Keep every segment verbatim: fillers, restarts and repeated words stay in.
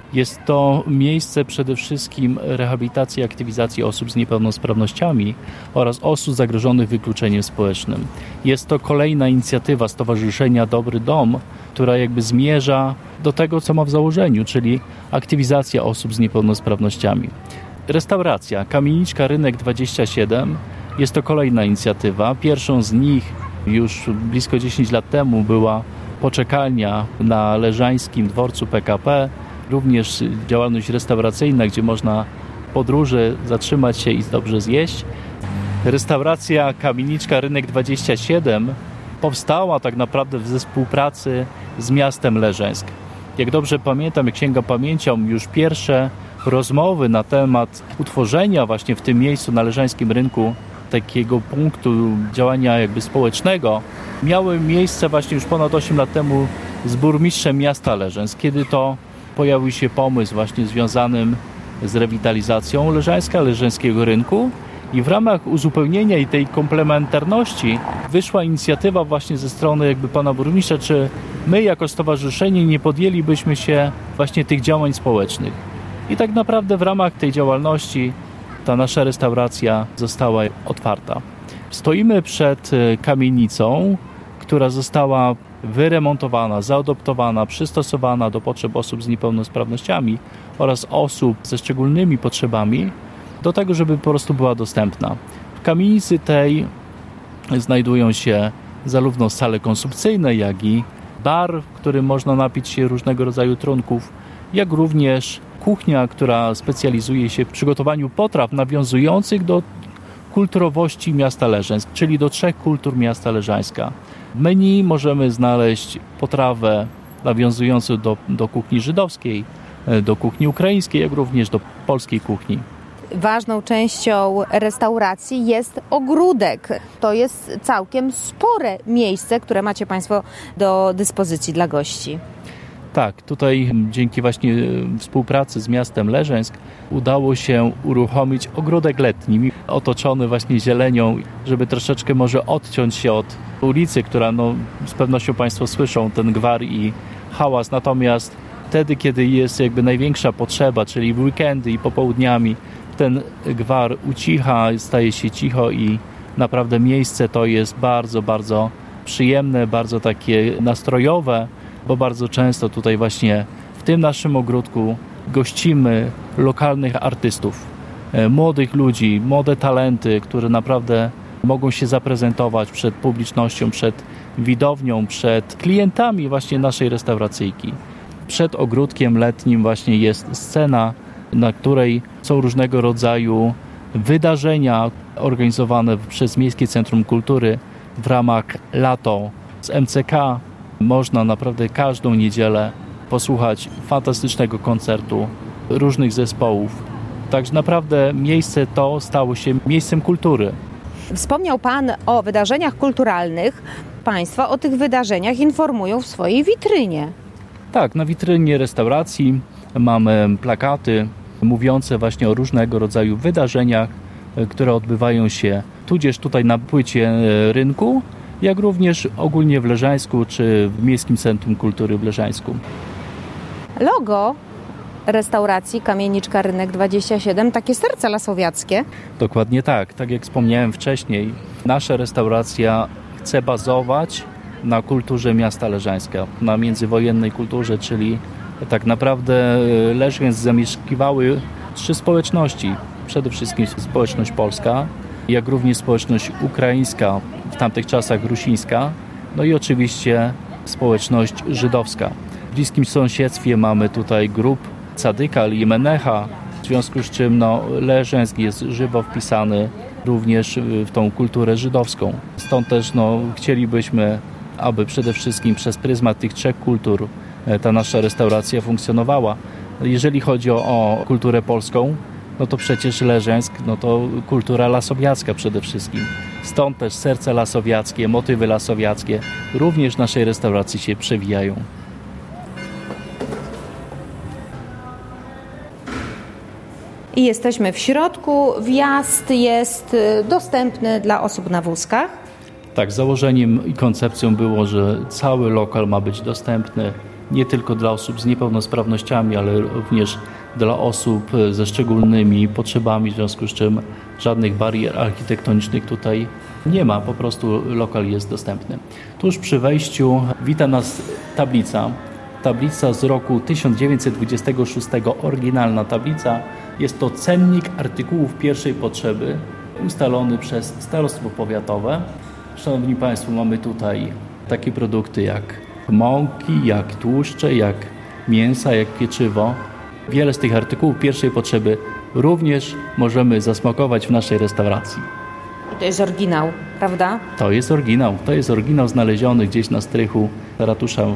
Jest to miejsce przede wszystkim rehabilitacji i aktywizacji osób z niepełnosprawnościami oraz osób zagrożonych wykluczeniem społecznym. Jest to kolejna inicjatywa Stowarzyszenia Dobry Dom, która jakby zmierza do tego, co ma w założeniu, czyli aktywizacja osób z niepełnosprawnościami. Restauracja Kamieniczka Rynek dwadzieścia siedem jest to kolejna inicjatywa. Pierwszą z nich już blisko dziesięć lat temu była poczekalnia na Leżańskim dworcu P K P, również działalność restauracyjna, gdzie można w podróży zatrzymać się i dobrze zjeść. Restauracja Kamieniczka Rynek dwadzieścia siedem powstała tak naprawdę ze współpracy z miastem Leżeńsk. Jak dobrze pamiętam, jak sięgam pamięcią, już pierwsze rozmowy na temat utworzenia właśnie w tym miejscu na Leżańskim Rynku takiego punktu działania jakby społecznego miały miejsce właśnie już ponad osiem lat temu z burmistrzem miasta Leżeńsk, kiedy to pojawił się pomysł właśnie związanym z rewitalizacją Leżańska, Leżańskiego Rynku i w ramach uzupełnienia i tej komplementarności wyszła inicjatywa właśnie ze strony jakby pana burmistrza, czy my jako stowarzyszenie nie podjęlibyśmy się właśnie tych działań społecznych. I tak naprawdę w ramach tej działalności ta nasza restauracja została otwarta. Stoimy przed kamienicą, która została wyremontowana, zaadoptowana, przystosowana do potrzeb osób z niepełnosprawnościami oraz osób ze szczególnymi potrzebami, do tego, żeby po prostu była dostępna. W kamienicy tej znajdują się zarówno sale konsumpcyjne, jak i bar, w którym można napić się różnego rodzaju trunków, jak również kuchnia, która specjalizuje się w przygotowaniu potraw nawiązujących do kulturowości miasta Leżeńsk, czyli do trzech kultur miasta Leżańska. W menu możemy znaleźć potrawę nawiązującą do, do kuchni żydowskiej, do kuchni ukraińskiej, jak również do polskiej kuchni. Ważną częścią restauracji jest ogródek. To jest całkiem spore miejsce, które macie Państwo do dyspozycji dla gości. Tak, tutaj dzięki właśnie współpracy z miastem Leżeńsk udało się uruchomić ogródek letni, otoczony właśnie zielenią, żeby troszeczkę może odciąć się od ulicy, która no, z pewnością Państwo słyszą ten gwar i hałas. Natomiast wtedy, kiedy jest jakby największa potrzeba, czyli w weekendy i popołudniami, ten gwar ucicha, staje się cicho i naprawdę miejsce to jest bardzo, bardzo przyjemne, bardzo takie nastrojowe, bo bardzo często tutaj właśnie w tym naszym ogródku gościmy lokalnych artystów, młodych ludzi, młode talenty, które naprawdę mogą się zaprezentować przed publicznością, przed widownią, przed klientami właśnie naszej restauracyjki. Przed ogródkiem letnim właśnie jest scena, na której są różnego rodzaju wydarzenia organizowane przez Miejskie Centrum Kultury w ramach Lato z M C K. Można naprawdę każdą niedzielę posłuchać fantastycznego koncertu różnych zespołów. Także naprawdę miejsce to stało się miejscem kultury. Wspomniał Pan o wydarzeniach kulturalnych. Państwo o tych wydarzeniach informują w swojej witrynie. Tak, na witrynie restauracji mamy plakaty mówiące właśnie o różnego rodzaju wydarzeniach, które odbywają się tudzież tutaj na płycie rynku, jak również ogólnie w Leżańsku czy w Miejskim Centrum Kultury w Leżańsku. Logo restauracji Kamieniczka Rynek dwadzieścia siedem, takie serce lasowiackie. Dokładnie tak. Tak jak wspomniałem wcześniej, nasza restauracja chce bazować na kulturze miasta Leżańska, na międzywojennej kulturze, czyli tak naprawdę Leżeńsk zamieszkiwały trzy społeczności. Przede wszystkim społeczność polska, jak również społeczność ukraińska, w tamtych czasach rusińska, no i oczywiście społeczność żydowska. W bliskim sąsiedztwie mamy tutaj grup Cadyka i Menecha, w związku z czym no, Leżeńsk jest żywo wpisany również w tą kulturę żydowską. Stąd też no, chcielibyśmy, aby przede wszystkim przez pryzmat tych trzech kultur ta nasza restauracja funkcjonowała. Jeżeli chodzi o, o kulturę polską, no to przecież Leżeńsk, no to kultura lasowiacka przede wszystkim. Stąd też serce lasowiackie, motywy lasowiackie również w naszej restauracji się przewijają. I jesteśmy w środku. Wjazd jest dostępny dla osób na wózkach. Tak, założeniem i koncepcją było, że cały lokal ma być dostępny nie tylko dla osób z niepełnosprawnościami, ale również dla osób ze szczególnymi potrzebami, w związku z czym żadnych barier architektonicznych tutaj nie ma, po prostu lokal jest dostępny. Tuż przy wejściu wita nas tablica. Tablica z roku tysiąc dziewięćset dwudziestego szóstego, oryginalna tablica. Jest to cennik artykułów pierwszej potrzeby ustalony przez starostwo powiatowe. Szanowni Państwo, mamy tutaj takie produkty jak mąki, jak tłuszcze, jak mięsa, jak pieczywo. Wiele z tych artykułów pierwszej potrzeby również możemy zasmakować w naszej restauracji. I to jest oryginał, prawda? To jest oryginał. To jest oryginał znaleziony gdzieś na strychu ratusza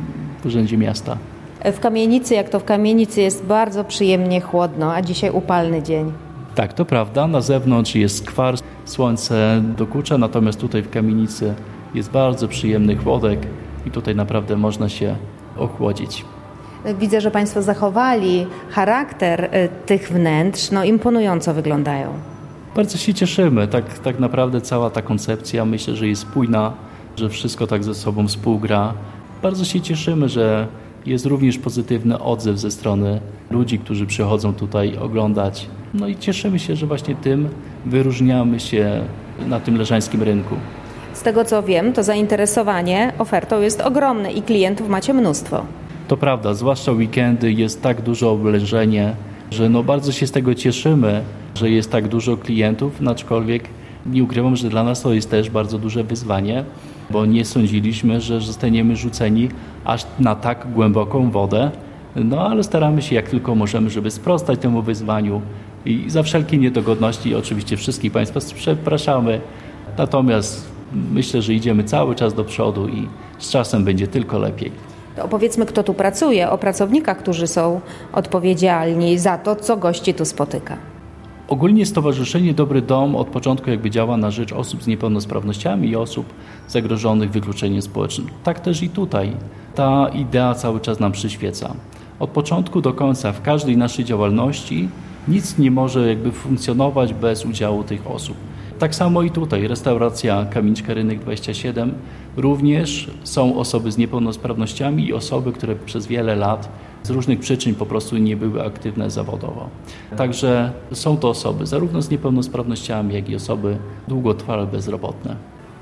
w Urzędzie Miasta. W kamienicy, jak to w kamienicy, jest bardzo przyjemnie chłodno, a dzisiaj upalny dzień. Tak, to prawda. Na zewnątrz jest skwar, słońce dokucza, natomiast tutaj w kamienicy jest bardzo przyjemny chłodek i tutaj naprawdę można się ochłodzić. Widzę, że Państwo zachowali charakter tych wnętrz, no imponująco wyglądają. Bardzo się cieszymy. Tak, tak naprawdę cała ta koncepcja, myślę, że jest spójna, że wszystko tak ze sobą współgra. Bardzo się cieszymy, że jest również pozytywny odzew ze strony ludzi, którzy przychodzą tutaj oglądać. No i cieszymy się, że właśnie tym wyróżniamy się na tym leżańskim rynku. Z tego co wiem, to zainteresowanie ofertą jest ogromne i klientów macie mnóstwo. To prawda, zwłaszcza weekendy jest tak duże oblężenie, że no bardzo się z tego cieszymy, że jest tak dużo klientów, aczkolwiek nie ukrywam, że dla nas to jest też bardzo duże wyzwanie, bo nie sądziliśmy, że zostaniemy rzuceni aż na tak głęboką wodę, no ale staramy się jak tylko możemy, żeby sprostać temu wyzwaniu i za wszelkie niedogodności oczywiście wszystkich Państwa przepraszamy, natomiast myślę, że idziemy cały czas do przodu i z czasem będzie tylko lepiej. To opowiedzmy, kto tu pracuje, o pracownikach, którzy są odpowiedzialni za to, co gości tu spotyka. Ogólnie Stowarzyszenie Dobry Dom od początku jakby działa na rzecz osób z niepełnosprawnościami i osób zagrożonych wykluczeniem społecznym. Tak też i tutaj. Ta idea cały czas nam przyświeca. Od początku do końca w każdej naszej działalności nic nie może jakby funkcjonować bez udziału tych osób. Tak samo i tutaj. Restauracja Kamieniczka Rynek dwadzieścia siedem również są osoby z niepełnosprawnościami i osoby, które przez wiele lat z różnych przyczyn po prostu nie były aktywne zawodowo. Także są to osoby zarówno z niepełnosprawnościami, jak i osoby długotrwale bezrobotne.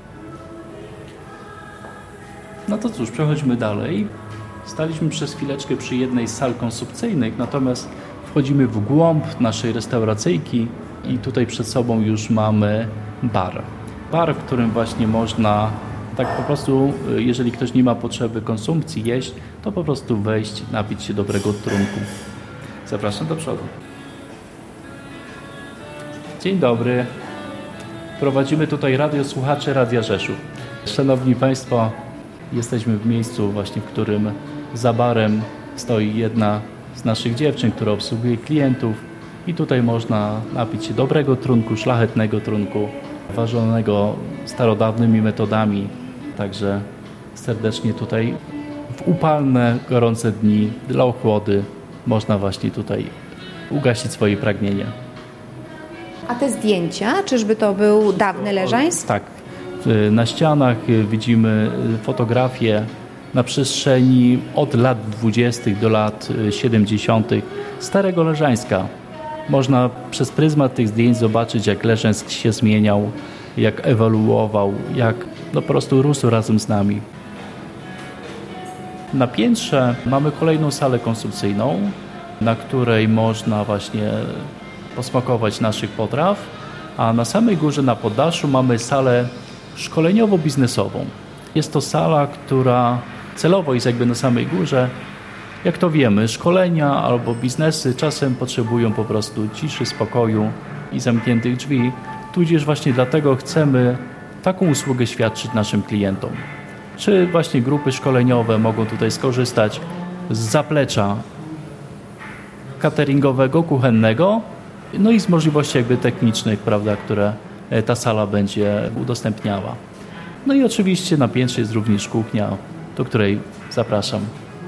No to cóż, przechodźmy dalej. Staliśmy przez chwileczkę przy jednej z sal konsumpcyjnych, natomiast wchodzimy w głąb naszej restauracyjki i tutaj przed sobą już mamy bar. Bar, w którym właśnie można tak po prostu, jeżeli ktoś nie ma potrzeby konsumpcji jeść, to po prostu wejść, napić się dobrego trunku. Zapraszam do przodu. Dzień dobry. Prowadzimy tutaj radiosłuchacze Radia Rzeszów. Szanowni Państwo, jesteśmy w miejscu właśnie, w którym za barem stoi jedna z naszych dziewczyn, która obsługuje klientów i tutaj można napić się dobrego trunku, szlachetnego trunku, ważonego starodawnymi metodami. Także serdecznie tutaj w upalne, gorące dni dla ochłody można właśnie tutaj ugasić swoje pragnienia. A te zdjęcia, czyżby to był dawny Leżańsk? Tak. Na ścianach widzimy fotografie na przestrzeni od lat dwudziestych do lat siedemdziesiątych Starego Leżańska. Można przez pryzmat tych zdjęć zobaczyć, jak Leżańsk się zmieniał, jak ewoluował, jak no, po prostu rósł razem z nami. Na piętrze mamy kolejną salę konsumpcyjną, na której można właśnie posmakować naszych potraw, a na samej górze na poddaszu mamy salę szkoleniowo-biznesową. Jest to sala, która celowo jest jakby na samej górze. Jak to wiemy, szkolenia albo biznesy czasem potrzebują po prostu ciszy, spokoju i zamkniętych drzwi. Tudzież właśnie dlatego chcemy taką usługę świadczyć naszym klientom. Czy właśnie grupy szkoleniowe mogą tutaj skorzystać z zaplecza cateringowego, kuchennego, no i z możliwości jakby technicznych, prawda, które ta sala będzie udostępniała. No i oczywiście na piętrze jest również kuchnia, do której zapraszam.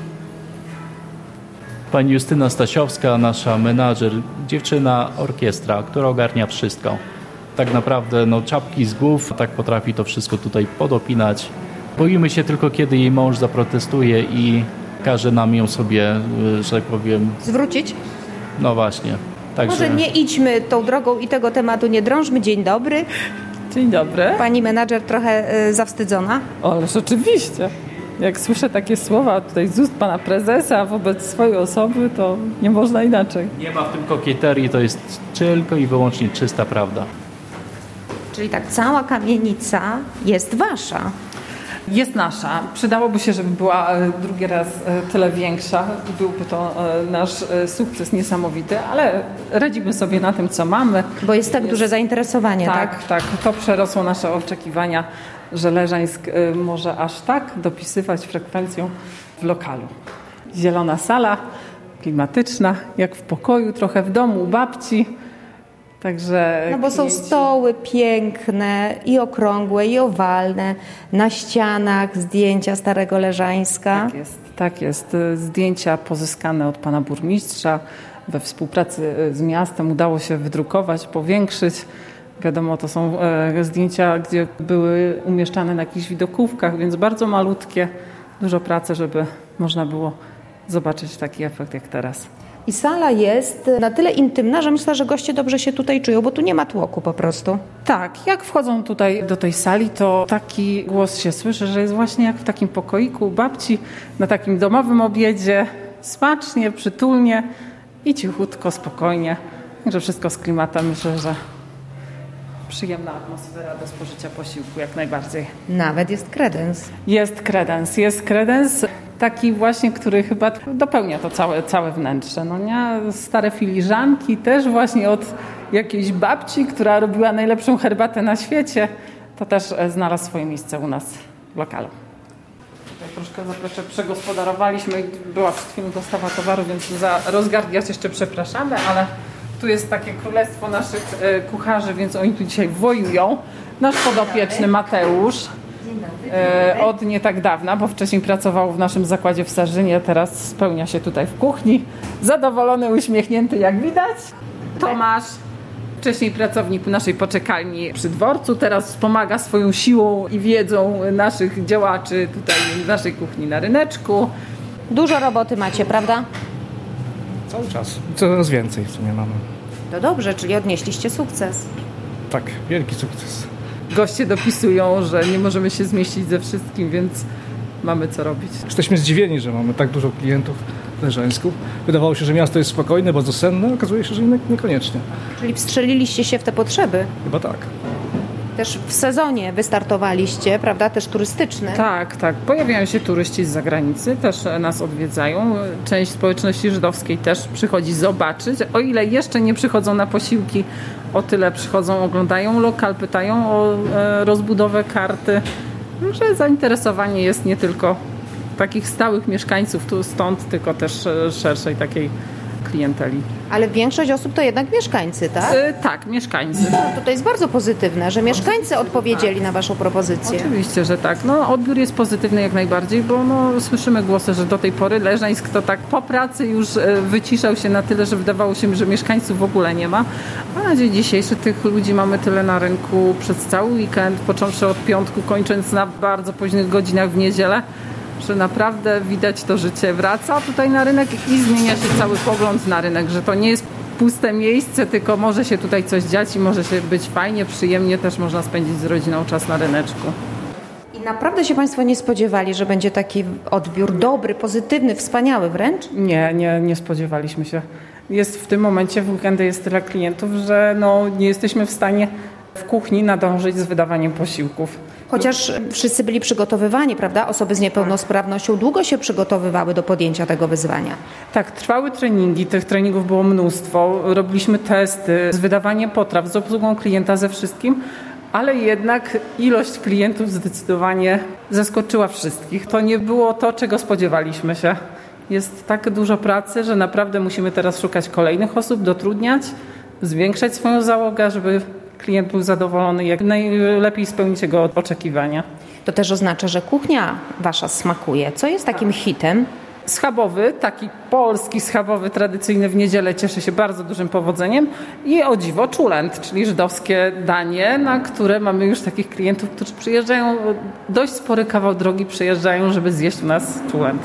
Pani Justyna Stasiowska, nasza menadżer, dziewczyna orkiestra, która ogarnia wszystko. Tak naprawdę no, czapki z głów, tak potrafi to wszystko tutaj podopinać. Boimy się tylko, kiedy jej mąż zaprotestuje i każe nam ją sobie, że tak powiem... Zwrócić? No właśnie. Także... Może nie idźmy tą drogą i tego tematu nie drążmy. Dzień dobry. Dzień dobry. Pani menadżer trochę y, zawstydzona? O, ależ oczywiście. Jak słyszę takie słowa tutaj z ust pana prezesa wobec swojej osoby, to nie można inaczej. Nie ma w tym kokieterii, to jest tylko i wyłącznie czysta prawda. Czyli tak, cała kamienica jest wasza. Jest nasza. Przydałoby się, żeby była drugi raz tyle większa. Byłby to nasz sukces niesamowity, ale radzimy sobie na tym, co mamy. Bo jest tak jest... duże zainteresowanie, tak? Tak, tak. To przerosło nasze oczekiwania, że Leżańsk może aż tak dopisywać frekwencją w lokalu. Zielona sala, klimatyczna, jak w pokoju, trochę w domu, u babci. Także no bo klienci... są stoły piękne, i okrągłe, i owalne, na ścianach zdjęcia Starego Leżańska. Tak jest, tak jest. Zdjęcia pozyskane od pana burmistrza we współpracy z miastem udało się wydrukować, powiększyć. Wiadomo, to są zdjęcia, gdzie były umieszczane na jakichś widokówkach, więc bardzo malutkie, dużo pracy, żeby można było zobaczyć taki efekt jak teraz. I sala jest na tyle intymna, że myślę, że goście dobrze się tutaj czują, bo tu nie ma tłoku po prostu. Tak, jak wchodzą tutaj do tej sali, to taki głos się słyszy, że jest właśnie jak w takim pokoiku u babci, na takim domowym obiedzie, smacznie, przytulnie i cichutko, spokojnie. Także wszystko z klimatem, myślę, że przyjemna atmosfera do spożycia posiłku, jak najbardziej. Nawet jest kredens. Jest kredens, jest kredens. Taki właśnie, który chyba dopełnia to całe, całe wnętrze. No nie? Stare filiżanki też właśnie od jakiejś babci, która robiła najlepszą herbatę na świecie. To też znalazł swoje miejsce u nas w lokalu. Tutaj troszkę zaplecze przegospodarowaliśmy. Była przed chwilą dostawa towaru, więc za rozgardiasz jeszcze przepraszamy, ale tu jest takie królestwo naszych kucharzy, więc oni tu dzisiaj wojują. Nasz podopieczny Mateusz. Od nie tak dawna, bo wcześniej pracował w naszym zakładzie w Sarzynie, teraz spełnia się tutaj w kuchni. Zadowolony, uśmiechnięty, jak widać. Tomasz, wcześniej pracownik naszej poczekalni przy dworcu, teraz wspomaga swoją siłą i wiedzą naszych działaczy tutaj w naszej kuchni na ryneczku. Dużo roboty macie, prawda? Cały czas. Coraz więcej w sumie mamy. To dobrze, czyli odnieśliście sukces. Tak, wielki sukces. Goście dopisują, że nie możemy się zmieścić ze wszystkim, więc mamy co robić. Jesteśmy zdziwieni, że mamy tak dużo klientów w Leżańsku. Wydawało się, że miasto jest spokojne, bardzo senne, okazuje się, że niekoniecznie. Czyli wstrzeliliście się w te potrzeby? Chyba tak. Też w sezonie wystartowaliście, prawda? Też turystyczny. Tak, tak. Pojawiają się turyści z zagranicy, też nas odwiedzają. Część społeczności żydowskiej też przychodzi zobaczyć. O ile jeszcze nie przychodzą na posiłki, o tyle przychodzą, oglądają lokal, pytają o e, rozbudowę karty. Że zainteresowanie jest nie tylko takich stałych mieszkańców tu stąd, tylko też szerszej takiej klienteli. Ale większość osób to jednak mieszkańcy, tak? E, tak, mieszkańcy. No, to jest bardzo pozytywne, że mieszkańcy odpowiedzieli na waszą propozycję. Oczywiście, że tak. No, odbiór jest pozytywny jak najbardziej, bo no, słyszymy głosy, że do tej pory Leżańsk to tak po pracy już wyciszał się na tyle, że wydawało się, że mieszkańców w ogóle nie ma. A na dzień dzisiejszy tych ludzi mamy tyle na rynku przez cały weekend, począwszy od piątku, kończąc na bardzo późnych godzinach w niedzielę, że naprawdę widać to życie wraca tutaj na rynek i zmienia się cały pogląd na rynek, że to nie jest puste miejsce, tylko może się tutaj coś dziać i może się być fajnie, przyjemnie, też można spędzić z rodziną czas na ryneczku. I naprawdę się Państwo nie spodziewali, że będzie taki odbiór dobry, pozytywny, wspaniały wręcz? Nie, nie, nie spodziewaliśmy się. Jest w tym momencie, w weekendy jest tyle klientów, że no, nie jesteśmy w stanie w kuchni nadążyć z wydawaniem posiłków. Chociaż wszyscy byli przygotowywani, prawda? Osoby z niepełnosprawnością długo się przygotowywały do podjęcia tego wyzwania. Tak, trwały treningi, tych treningów było mnóstwo. Robiliśmy testy z wydawaniem potraw, z obsługą klienta, ze wszystkim, ale jednak ilość klientów zdecydowanie zaskoczyła wszystkich. To nie było to, czego spodziewaliśmy się. Jest tak dużo pracy, że naprawdę musimy teraz szukać kolejnych osób, dotrudniać, zwiększać swoją załogę, żeby klient był zadowolony, jak najlepiej spełnić jego oczekiwania. To też oznacza, że kuchnia wasza smakuje. Co jest takim hitem? Schabowy, taki polski schabowy, tradycyjny w niedzielę cieszy się bardzo dużym powodzeniem i o dziwo czulent, czyli żydowskie danie, na które mamy już takich klientów, którzy przyjeżdżają, dość spory kawał drogi przyjeżdżają, żeby zjeść u nas czulent.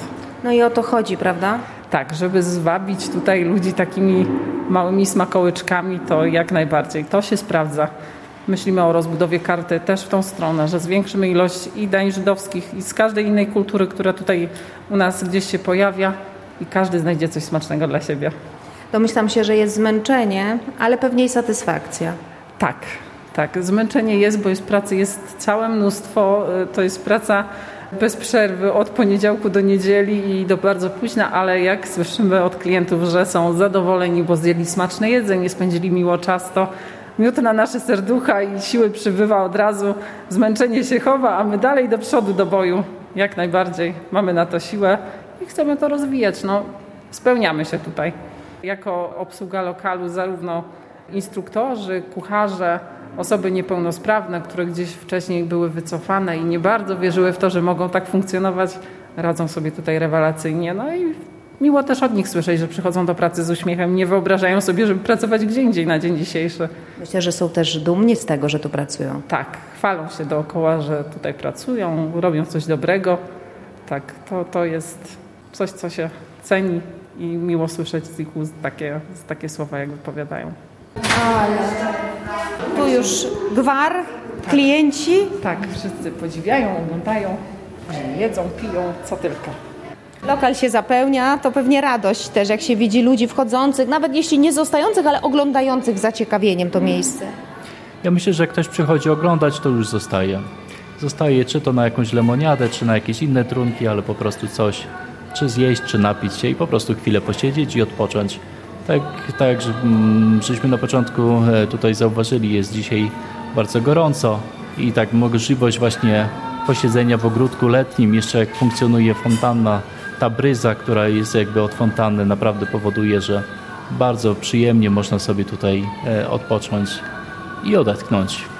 No i o to chodzi, prawda? Tak, żeby zwabić tutaj ludzi takimi małymi smakołyczkami, to jak najbardziej. To się sprawdza. Myślimy o rozbudowie karty też w tą stronę, że zwiększymy ilość i dań żydowskich i z każdej innej kultury, która tutaj u nas gdzieś się pojawia i każdy znajdzie coś smacznego dla siebie. Domyślam się, że jest zmęczenie, ale pewnie i satysfakcja. Tak, tak. Zmęczenie jest, bo jest pracy jest całe mnóstwo. To jest praca bez przerwy od poniedziałku do niedzieli i do bardzo późna, ale jak słyszymy od klientów, że są zadowoleni, bo zjedli smaczne jedzenie, spędzili miło czas, to miód na nasze serducha i siły przybywa od razu. Zmęczenie się chowa, a my dalej do przodu, do boju. Jak najbardziej. Mamy na to siłę i chcemy to rozwijać. No, spełniamy się tutaj. Jako obsługa lokalu zarówno instruktorzy, kucharze, osoby niepełnosprawne, które gdzieś wcześniej były wycofane i nie bardzo wierzyły w to, że mogą tak funkcjonować, radzą sobie tutaj rewelacyjnie. No i miło też od nich słyszeć, że przychodzą do pracy z uśmiechem, nie wyobrażają sobie, żeby pracować gdzie indziej na dzień dzisiejszy. Myślę, że są też dumni z tego, że tu pracują. Tak, chwalą się dookoła, że tutaj pracują, robią coś dobrego. Tak, to, to jest coś, co się ceni i miło słyszeć z ich ust takie, takie słowa, jak wypowiadają. Tu już gwar, klienci. Tak, wszyscy podziwiają, oglądają, jedzą, piją, co tylko. Lokal się zapełnia, to pewnie radość też, jak się widzi ludzi wchodzących, nawet jeśli nie zostających, ale oglądających z zaciekawieniem to miejsce. Ja myślę, że jak ktoś przychodzi oglądać, to już zostaje. Zostaje czy to na jakąś lemoniadę, czy na jakieś inne trunki, ale po prostu coś, czy zjeść, czy napić się i po prostu chwilę posiedzieć i odpocząć. Tak, tak jak żeśmy na początku tutaj zauważyli, jest dzisiaj bardzo gorąco i tak możliwość właśnie posiedzenia w ogródku letnim, jeszcze jak funkcjonuje fontanna, ta bryza, która jest jakby od fontanny, naprawdę powoduje, że bardzo przyjemnie można sobie tutaj odpocząć i odetchnąć.